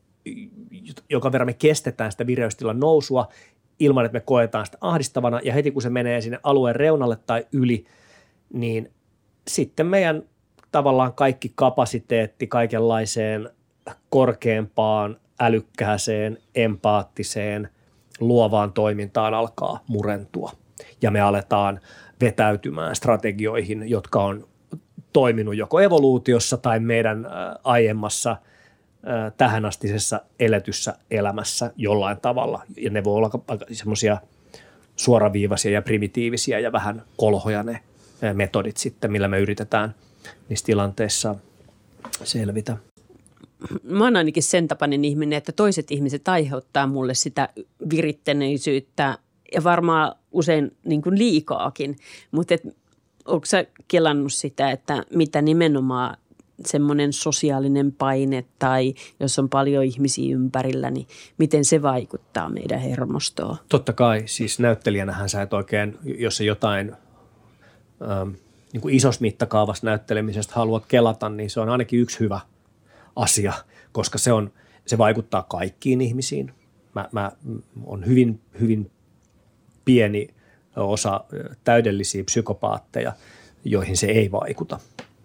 joka verran me kestetään sitä vireystilan nousua ilman, että me koetaan sitä ahdistavana. Ja heti kun se menee sinne alueen reunalle tai yli, niin sitten meidän tavallaan kaikki kapasiteetti kaikenlaiseen korkeampaan, älykkääseen, empaattiseen, luovaan toimintaan alkaa murentua. Ja me aletaan vetäytymään strategioihin, jotka on toiminut joko evoluutiossa tai meidän aiemmassa tähänastisessa eletyssä elämässä jollain tavalla. Ja ne voi olla semmoisia suoraviivaisia ja primitiivisiä ja vähän kolhoja ne metodit sitten, millä me yritetään niissä tilanteissa selvitä. mä oon ainakin sen tapainen ihminen, että toiset ihmiset aiheuttaa mulle sitä virittyneisyyttä ja varmaan usein niin kuin liikaakin. Mutta onko sä kelannut sitä, että mitä nimenomaan semmoinen sosiaalinen paine tai jos on paljon ihmisiä ympärillä, niin miten se vaikuttaa meidän hermostoon? Totta kai, siis näyttelijänähän sä et oikein, jos se jotain ähm, niin kuin isossa mittakaavassa näyttelemisestä haluat kelata, niin se on ainakin yksi hyvä asia, koska se, on, se vaikuttaa kaikkiin ihmisiin. Mä, mä on hyvin, hyvin pieni osa täydellisiä psykopaatteja, joihin se ei vaikuta.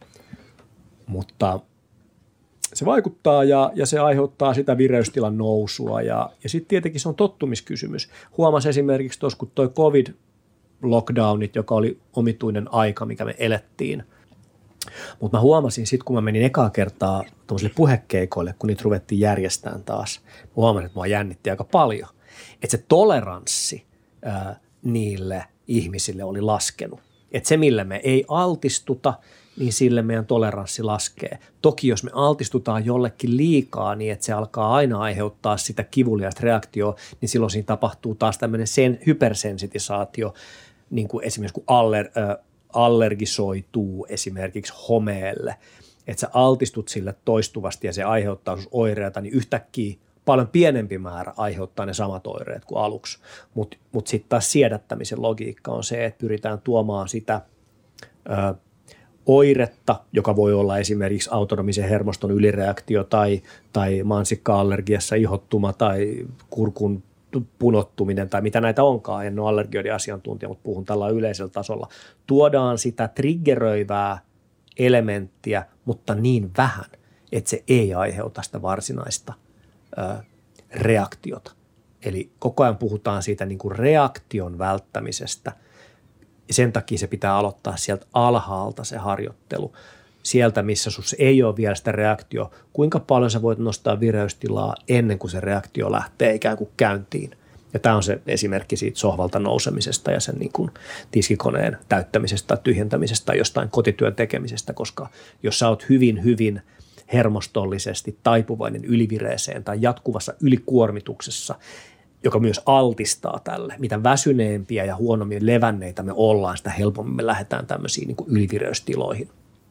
Mutta se vaikuttaa ja, ja se aiheuttaa sitä vireystilan nousua ja, ja sitten tietenkin se on tottumiskysymys. Huomasin esimerkiksi tuossa, kun toi covid-lockdownit, joka oli omituinen aika, mikä me elettiin. Mutta mä huomasin sitten, kun mä menin ekaa kertaa tuollaisille puhekeikoille, kun niitä ruvettiin järjestämään taas. Mä huomasin, että mua jännitti aika paljon. Että se toleranssi ää, niille ihmisille oli laskenut. Että se, millä me ei altistuta, niin sille meidän toleranssi laskee. Toki jos me altistutaan jollekin liikaa niin, että se alkaa aina aiheuttaa sitä kivuliaista reaktioa, niin silloin siinä tapahtuu taas tämmöinen sen, hypersensitisaatio, niin kuin esimerkiksi kun aller, äh, allergisoituu esimerkiksi homeelle, että sä altistut sille toistuvasti ja se aiheuttaa sus oireita, niin yhtäkkiä paljon pienempi määrä aiheuttaa ne samat oireet kuin aluksi. Mutta mut sitten taas siedättämisen logiikka on se, että pyritään tuomaan sitä ö, oiretta, joka voi olla esimerkiksi autonomisen hermoston ylireaktio tai, tai mansikka-allergiassa ihottuma tai kurkun punottuminen tai mitä näitä onkaan. En ole allergioiden asiantuntija, mutta puhun tällä yleisellä tasolla. Tuodaan sitä triggeröivää elementtiä, mutta niin vähän, että se ei aiheuta sitä varsinaista ö, reaktiota. Eli koko ajan puhutaan siitä niin kuin reaktion välttämisestä. Sen takia se pitää aloittaa sieltä alhaalta se harjoittelu. Sieltä, missä sus ei ole vielä sitä reaktio. Kuinka paljon sä voit nostaa vireystilaa ennen kuin se reaktio lähtee ikään kuin käyntiin. Ja tämä on se esimerkki siitä sohvalta nousemisesta ja sen niin kuin tiskikoneen täyttämisestä tai tyhjentämisestä tai jostain kotityön tekemisestä, koska jos sä oot hyvin, hyvin hermostollisesti taipuvainen ylivireeseen tai jatkuvassa ylikuormituksessa, joka myös altistaa tälle. Mitä väsyneempiä ja huonommin levänneitä me ollaan, sitä helpommin me lähdetään tämmöisiin niin kuin ylivireystiloihin.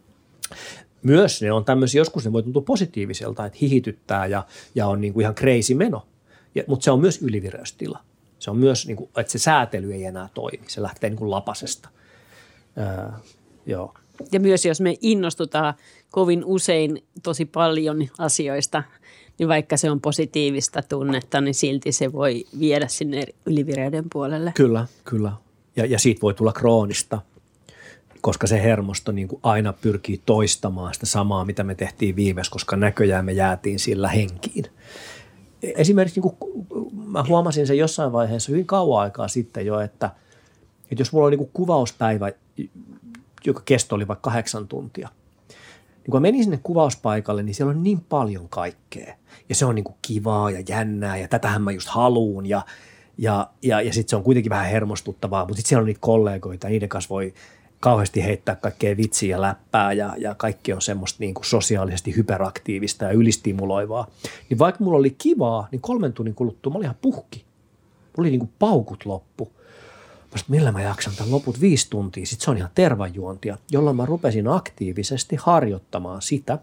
Myös ne on tämmöisiä, joskus ne voi tuntua positiiviselta, että hihityttää ja, ja on niin kuin ihan crazy meno, ja, mutta se on myös ylivireystila. Se on myös, niin kuin, että se säätely ei enää toimi, se lähtee niin kuin lapasesta. Öö, joo. Ja myös jos me innostutaan kovin usein tosi paljon asioista, niin vaikka se on positiivista tunnetta, niin silti se voi viedä sinne ylivireyden puolelle. Kyllä, kyllä. Ja, ja siitä voi tulla kroonista, koska se hermosto niin kuin aina pyrkii toistamaan sitä samaa, mitä me tehtiin viimeksi, koska näköjään me jäätiin sillä henkiin. Esimerkiksi niin kuin, mä huomasin sen jossain vaiheessa hyvin kauan aikaa sitten jo, että, että jos mulla oli niin kuin kuvauspäivä, joka kesto oli vaikka kahdeksan tuntia, niin kun mä menin sinne kuvauspaikalle, niin siellä on niin paljon kaikkea. Ja se on niin kuin kivaa ja jännää ja tätähän mä just haluun ja, ja, ja, ja sitten se on kuitenkin vähän hermostuttavaa, mutta sitten siellä on niitä kollegoita ja niiden kanssa voi kauheasti heittää kaikkea vitsiä ja läppää ja, ja kaikki on semmoista niin kuin sosiaalisesti hyperaktiivista ja ylistimuloivaa. Niin vaikka mulla oli kivaa, niin kolmen tunnin kuluttua mä olin ihan puhki. Mulla oli niin kuin paukut loppu. Mä sit, millä mä jaksan tämän loput viisi tuntia, sitten se on ihan tervajuontia, jolloin mä rupesin aktiivisesti harjoittamaan sitä.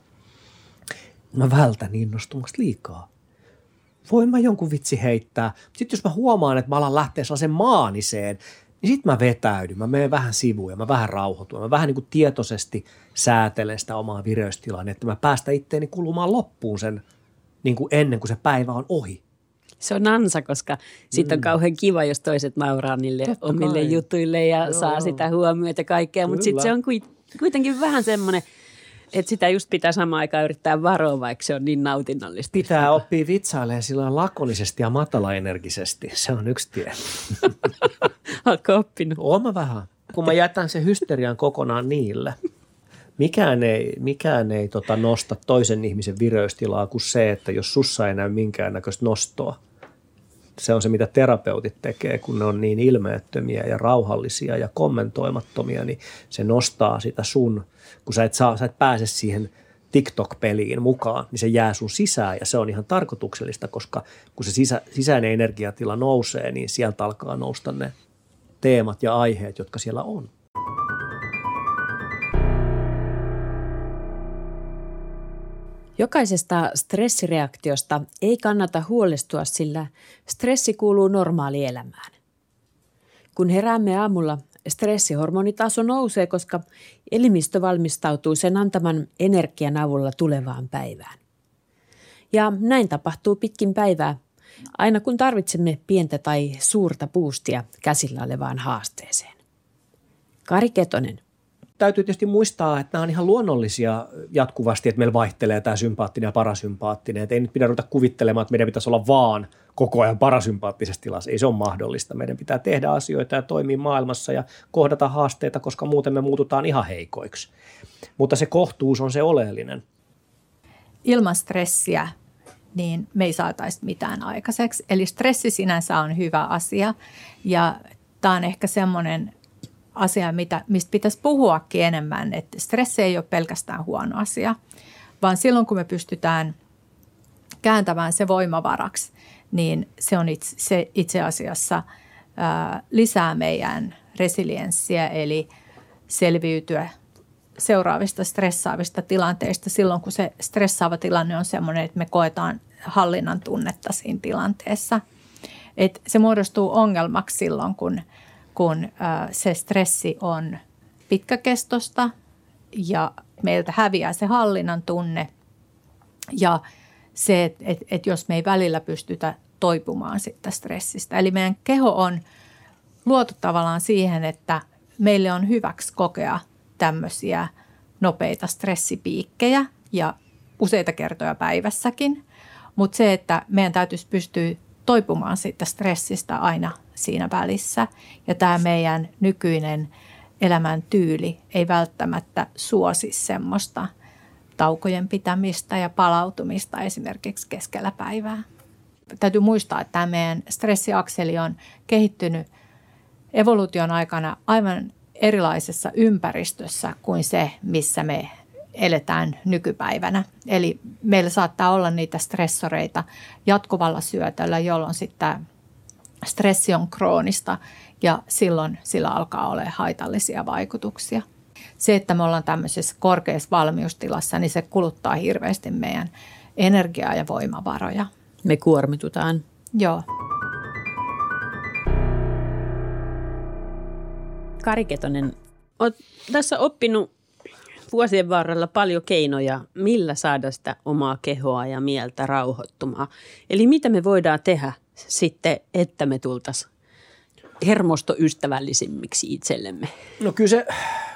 Mä vältän innostumasta liikaa. Voin mä jonkun vitsi heittää. Sitten jos mä huomaan, että mä alan lähteä sellaisen maaniseen, niin sitten mä vetäydyn, mä menen vähän sivuun ja mä vähän rauhoitun. Mä vähän niin kuin tietoisesti säätelen sitä omaa vireystilaa, että mä päästän itteeni kulumaan loppuun sen niin kuin ennen kuin se päivä on ohi. Se on ansa, koska sitten on kauhean kiva, jos toiset nauraa niille Totta omille kai. jutuille ja joo, saa joo. sitä huomiota ja kaikkea. Mutta sitten se on kuitenkin vähän semmoinen, että sitä just pitää samaan aikaan yrittää varoa, vaikka se on niin nautinnollista. Pitää oppia vitsailemaan sillä lakollisesti ja matalaenergisesti. Se on yksi tie. Oletko oppinut? Oon mä vähän. Kun mä jätän sen hysterian kokonaan niille. Mikään ei, mikään ei tota nosta toisen ihmisen vireystilaa kuin se, että jos sussa ei näy minkäännäköistä nostoa. Se on se, mitä terapeutit tekee, kun ne on niin ilmeettömiä ja rauhallisia ja kommentoimattomia, niin se nostaa sitä sun, kun sä et, saa, sä et pääse siihen TikTok-peliin mukaan, niin se jää sun sisään ja se on ihan tarkoituksellista, koska kun se sisä, sisäinen energiatila nousee, niin sieltä alkaa nousta ne teemat ja aiheet, jotka siellä on. Jokaisesta stressireaktiosta ei kannata huolestua, sillä stressi kuuluu normaalielämään. Kun heräämme aamulla, stressihormonitaso nousee, koska elimistö valmistautuu sen antaman energian avulla tulevaan päivään. Ja näin tapahtuu pitkin päivää, aina kun tarvitsemme pientä tai suurta boostia käsillä olevaan haasteeseen. Kari Ketonen. Täytyy tietysti muistaa, että nämä on ihan luonnollisia jatkuvasti, että meillä vaihtelee tämä sympaattinen ja parasympaattinen. Että ei nyt pidä ruveta kuvittelemaan, että meidän pitäisi olla vaan koko ajan parasympaattisessa tilassa. Ei se ole mahdollista. Meidän pitää tehdä asioita ja toimia maailmassa ja kohdata haasteita, koska muuten me muututaan ihan heikoiksi. Mutta se kohtuus on se oleellinen. Ilman stressiä niin me ei saataisi mitään aikaiseksi. Eli stressi sinänsä on hyvä asia ja tämä on ehkä semmoinen asia, mitä, mistä pitäisi puhuakin enemmän, että stressi ei ole pelkästään huono asia, vaan silloin kun me pystytään kääntämään se voimavaraksi, niin se on itse, se itse asiassa ää, lisää meidän resilienssiä, eli selviytyä seuraavista stressaavista tilanteista silloin, kun se stressaava tilanne on sellainen, että me koetaan hallinnan tunnetta siinä tilanteessa. Et se muodostuu ongelmaksi silloin, kun kun se stressi on pitkäkestoista ja meiltä häviää se hallinnan tunne ja se, että et, et jos me ei välillä pystytä toipumaan siitä stressistä. Eli meidän keho on luotu tavallaan siihen, että meille on hyväksi kokea tämmöisiä nopeita stressipiikkejä ja useita kertoja päivässäkin, mutta se, että meidän täytyisi pystyä toipumaan siitä stressistä aina siinä välissä. Ja tämä meidän nykyinen elämäntyyli ei välttämättä suosi semmoista taukojen pitämistä ja palautumista esimerkiksi keskellä päivää. Täytyy muistaa, että tämä meidän stressiakseli on kehittynyt evoluution aikana aivan erilaisessa ympäristössä kuin se, missä me eletään nykypäivänä. Eli meillä saattaa olla niitä stressoreita jatkuvalla syötöllä, jolloin sitten stressi on kroonista ja silloin sillä alkaa olla haitallisia vaikutuksia. Se, että me ollaan tämmöisessä korkeassa valmiustilassa, niin se kuluttaa hirveästi meidän energiaa ja voimavaroja. Me kuormitutaan. Joo. Kari Ketonen, olet tässä oppinut vuosien varrella paljon keinoja, millä saada sitä omaa kehoa ja mieltä rauhoittumaan. Eli mitä me voidaan tehdä sitten, että me tultaisiin hermostoystävällisimmiksi itsellemme? No kyllä se,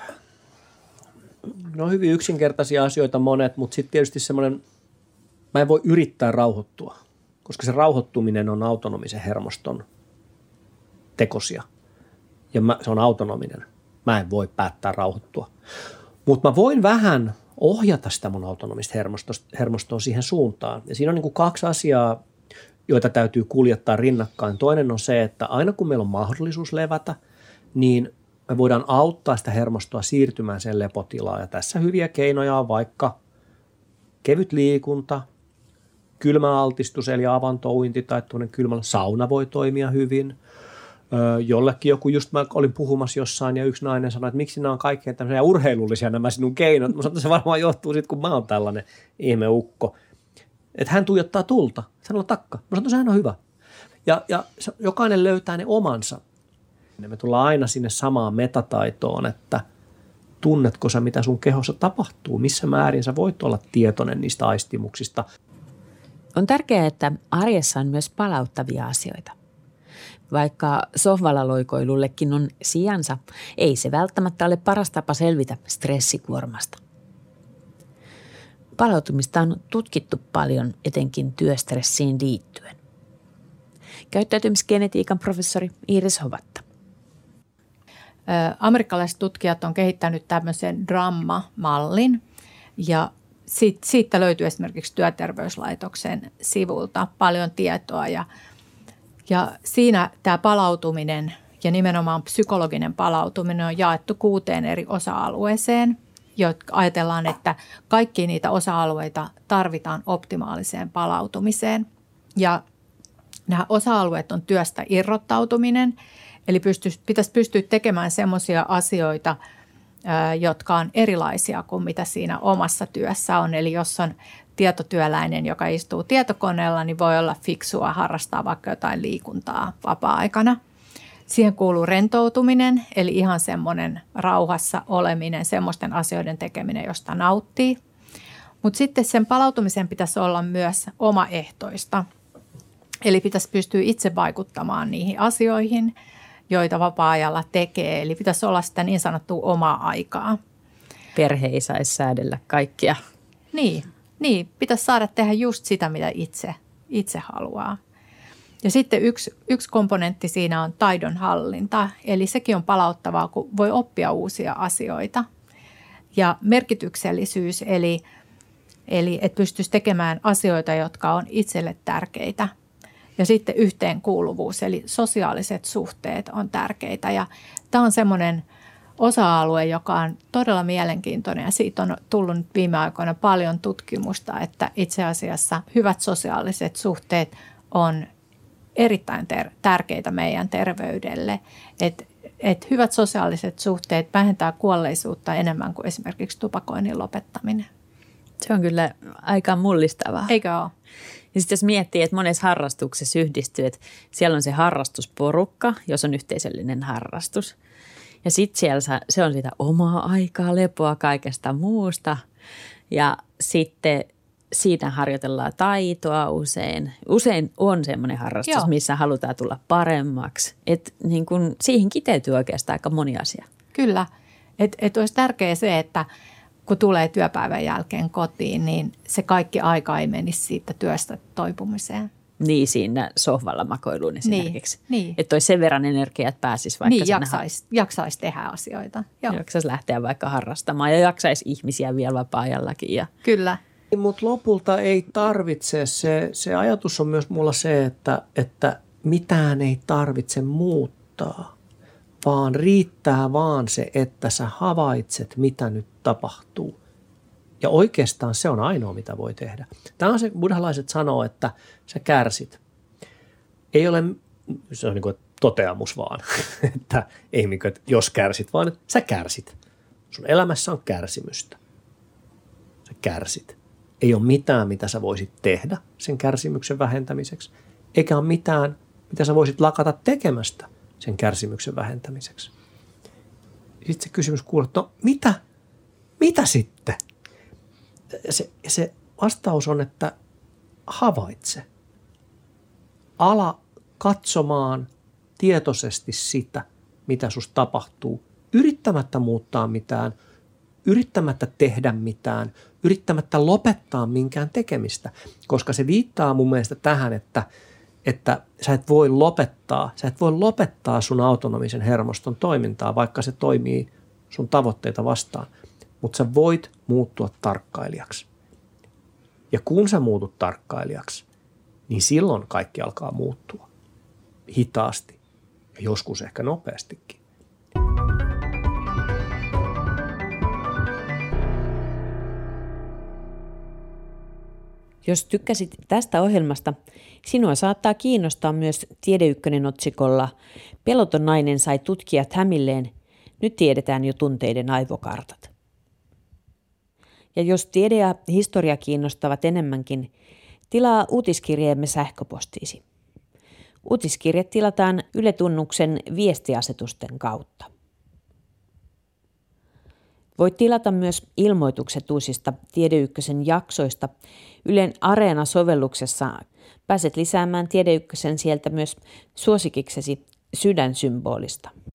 no hyvin yksinkertaisia asioita monet, mutta sitten tietysti semmoinen, mä en voi yrittää rauhoittua, koska se rauhoittuminen on autonomisen hermoston tekosia ja mä, se on autonominen. Mä en voi päättää rauhoittua. Mutta mä voin vähän ohjata sitä mun autonomista hermostoa siihen suuntaan. Ja siinä on niin kuin kaksi asiaa, joita täytyy kuljettaa rinnakkain. Toinen on se, että aina kun meillä on mahdollisuus levätä, niin me voidaan auttaa sitä hermostoa siirtymään sen lepotilaan. Ja tässä hyviä keinoja on vaikka kevyt liikunta, kylmäaltistus eli avantouinti tai tuollainen kylmällä sauna voi toimia hyvin. Jollekin joku, just mä olin puhumassa jossain ja yksi nainen sanoi, että miksi nämä on kaikkein tämmöisiä urheilullisia nämä sinun keinot. Mä sanoin, että se varmaan johtuu siitä, kun mä oon tällainen ihmeukko. Että hän tuijottaa tulta. Hän on takka. Mä sanoin, että sehän on hyvä. Ja, ja jokainen löytää ne omansa. Me tullaan aina sinne samaan metataitoon, että tunnetko sä, mitä sun kehossa tapahtuu? Missä määrin sä voit olla tietoinen niistä aistimuksista? On tärkeää, että arjessa on myös palauttavia asioita. Vaikka sohvalla loikoilullekin on sijansa, ei se välttämättä ole paras tapa selvitä stressikuormasta. Palautumista on tutkittu paljon etenkin työstressiin liittyen. Käyttäytymisgenetiikan professori Iiris Hovatta. Amerikkalaiset tutkijat on kehittänyt tämmöisen DRAMMA-mallin ja siitä löytyy esimerkiksi Työterveyslaitoksen sivulta paljon tietoa ja Ja siinä tämä palautuminen ja nimenomaan psykologinen palautuminen on jaettu kuuteen eri osa-alueeseen. jotka ajatellaan, että kaikki niitä osa-alueita tarvitaan optimaaliseen palautumiseen. Ja nämä osa-alueet on työstä irrottautuminen, eli pystyisi, pitäisi pystyä tekemään semmoisia asioita, jotka on erilaisia kuin mitä siinä omassa työssä on. Eli jos on tietotyöläinen, joka istuu tietokoneella, niin voi olla fiksua harrastaa vaikka jotain liikuntaa vapaa-aikana. Siihen kuuluu rentoutuminen, eli ihan semmoinen rauhassa oleminen, semmoisten asioiden tekeminen, josta nauttii. Mutta sitten sen palautumisen pitäisi olla myös omaehtoista. Eli pitäisi pystyä itse vaikuttamaan niihin asioihin, joita vapaa-ajalla tekee. Eli pitäisi olla sitä niin sanottua omaa aikaa. Perhe ei saisi säädellä kaikkia. Niin, niin, pitäisi saada tehdä just sitä, mitä itse, itse haluaa. Ja sitten yksi, yksi komponentti siinä on taidonhallinta, eli sekin on palauttavaa, kun voi oppia uusia asioita. Ja merkityksellisyys, eli, eli että pystyisi tekemään asioita, jotka on itselle tärkeitä. Ja sitten yhteenkuuluvuus, eli sosiaaliset suhteet on tärkeitä. Ja tämä on semmoinen osa-alue, joka on todella mielenkiintoinen ja siitä on tullut viime aikoina paljon tutkimusta, että itse asiassa hyvät sosiaaliset suhteet on erittäin ter- tärkeitä meidän terveydelle. Et, et hyvät sosiaaliset suhteet vähentää kuolleisuutta enemmän kuin esimerkiksi tupakoinnin lopettaminen. Se on kyllä aika mullistavaa. Eikö ole? Ja sitten jos miettii, että monessa harrastuksessa yhdistyy, että siellä on se harrastusporukka, jos on yhteisöllinen harrastus. Ja sitten siellä se on sitä omaa aikaa, lepoa kaikesta muusta. Ja sitten siitä harjoitellaan taitoa usein. Usein on semmoinen harrastus, Joo. missä halutaan tulla paremmaksi. Että niin kun siihen kiteytyy oikeastaan aika moni asia. Kyllä. Että et olisi tärkeää se, että kun tulee työpäivän jälkeen kotiin, niin se kaikki aika ei menisi siitä työstä toipumiseen. Niin, siinä sohvalla makoiluun esimerkiksi. Niin, niin. Että olisi sen verran energiaa, että pääsisi vaikka niin, jaksaisi, jaksaisi tehdä asioita. Joo. Jaksaisi lähteä vaikka harrastamaan ja jaksaisi ihmisiä vielä vapaa-ajallakin. Ja... Kyllä. Mutta lopulta ei tarvitse. Se, se ajatus on myös mulla se, että, että mitään ei tarvitse muuttaa, vaan riittää vaan se, että sä havaitset, mitä nyt tapahtuu. Ja oikeastaan se on ainoa, mitä voi tehdä. Tämä on se, buddhalaiset sanoo, että sä kärsit. Ei ole, se on niin kuin toteamus vaan, että ei niin kuin, että jos kärsit, vaan että sä kärsit. Sun elämässä on kärsimystä. Sä kärsit. Ei ole mitään, mitä sä voisit tehdä sen kärsimyksen vähentämiseksi, eikä ole mitään, mitä sä voisit lakata tekemästä sen kärsimyksen vähentämiseksi. Sitten se kysymys kuuluu, että no mitä, mitä sitten? Se, se vastaus on, että havaitse. Ala katsomaan tietoisesti sitä, mitä susta tapahtuu, yrittämättä muuttaa mitään, yrittämättä tehdä mitään, yrittämättä lopettaa minkään tekemistä, koska se viittaa mun mielestä tähän, että, että sä et voi lopettaa, sä et voi lopettaa sun autonomisen hermoston toimintaa, vaikka se toimii sun tavoitteita vastaan, mutta sä voit muuttua tarkkailijaksi. Ja kun sä muutut tarkkailijaksi, niin silloin kaikki alkaa muuttua hitaasti ja joskus ehkä nopeastikin. Jos tykkäsit tästä ohjelmasta, sinua saattaa kiinnostaa myös Tiede Ykkönen otsikolla Peloton nainen sai tutkijat hämilleen, nyt tiedetään jo tunteiden aivokartat. Ja jos tiede ja historia kiinnostavat enemmänkin, tilaa uutiskirjeemme sähköpostiisi. Uutiskirjat tilataan Yle Tunnuksen viestiasetusten kautta. Voit tilata myös ilmoitukset uusista Tiede Ykkösen jaksoista Ylen Areena-sovelluksessa. Pääset lisäämään Tiede Ykkösen sieltä myös suosikiksesi sydänsymbolista.